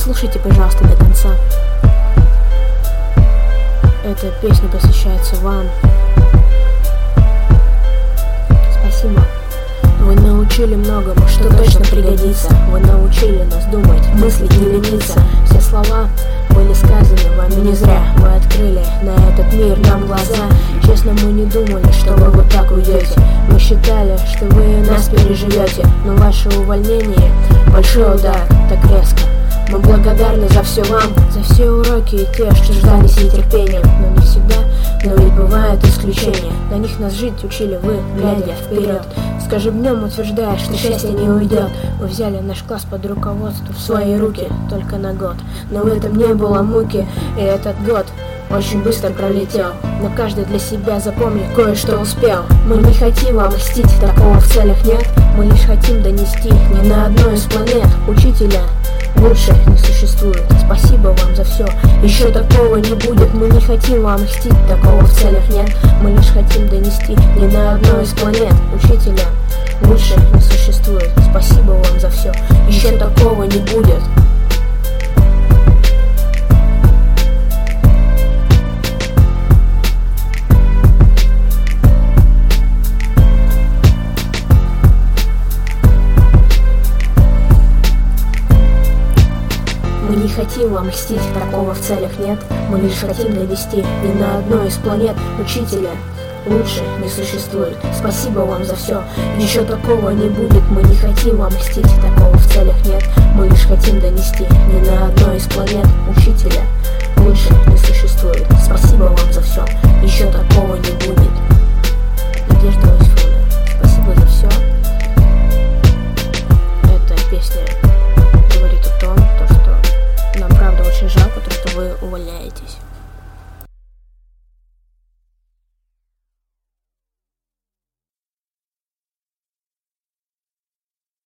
Дослушайте, пожалуйста, до конца. Эта песня посвящается вам. Спасибо. Вы научили многому, что точно пригодится. Вы научили нас думать, мыслить, не лениться. Все слова были сказаны вами не зря. Вы открыли на этот мир нам глаза. Честно, мы не думали, что вы вот так уйдете. Мы считали, что вы нас переживете. Но ваше увольнение — большой удар, так резко. Мы благодарны за все вам, за все уроки и те, что ждали с нетерпением. Но не всегда, но ведь бывают исключения. На них нас жить учили вы, глядя вперед. С каждым днем утверждая, что счастье не уйдет. Вы взяли наш класс под руководство в свои руки только на год. Но в этом не было муки, и этот год очень быстро пролетел. Но каждый для себя запомнит, кое-что успел. Мы не хотим вам мстить, такого в целях нет. Мы лишь хотим донести ни на одной из планет. Учителя лучше не существует. Спасибо вам за все, еще такого не будет. Мы не хотим вам мстить, такого в целях нет. Мы лишь хотим донести ни на одной из планет. Учителя лучше не существует. Спасибо вам за все, еще такого не будет. Мы не хотим вам мстить, такого в целях нет. Мы лишь хотим донести ни на одной из планет. Учителя лучше не существует. Спасибо вам за все, еще такого не будет. Мы не хотим вам мстить, такого в целях нет. Мы лишь хотим донести ни на одной из планет. Учителя лучше не существует. Спасибо вам за все, еще такого не будет. Надежда Васильевна, спасибо за все. Эта песня говорит о том, что нам правда очень жалко, что вы увольняетесь.